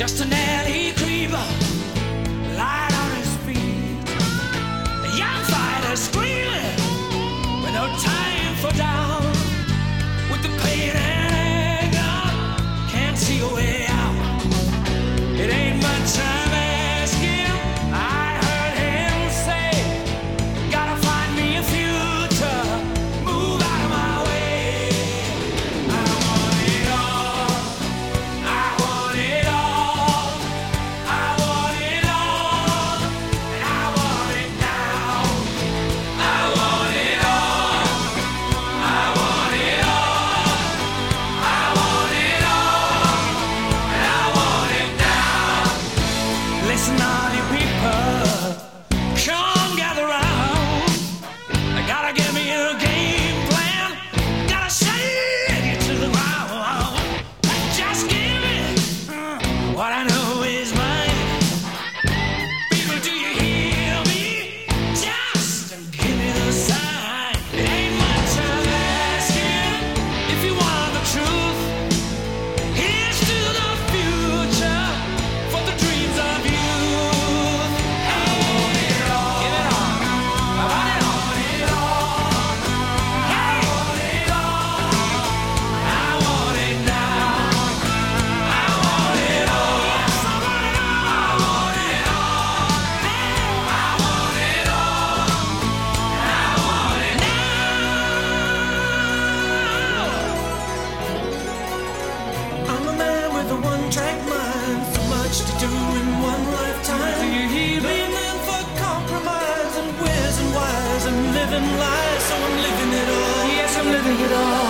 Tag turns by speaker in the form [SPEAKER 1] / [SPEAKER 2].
[SPEAKER 1] just an alley creeper, light on his feet. A young fighter screaming with no time for down, with the pain and anger, can't see a way out. It ain't much time asking. I heard him say, gotta find me a future, move out of my way. I want it all, I want it all, I want it all, and I want it now. I want it all, I want it all, I want it all, and I want it now. Listen, all you people, come gather round. I gotta give me a game plan, gotta shake it to the ground. Just give me what I know is mine. People, do you hear me? Just give me the sign. It ain't much time asking if you want the truth. Here's to the future for the dreams of youth. I want it all. Give it all. I want it all. I want it all. I want it now. I want it all. Yes, I want it all. I want it all. I want it all. I want it now. I'm a man with a one-track mind, so much to do in one lifetime. Do you hear me? Living for compromise and where's and whys and living lies, so I'm living it all. Yes, I'm living it all.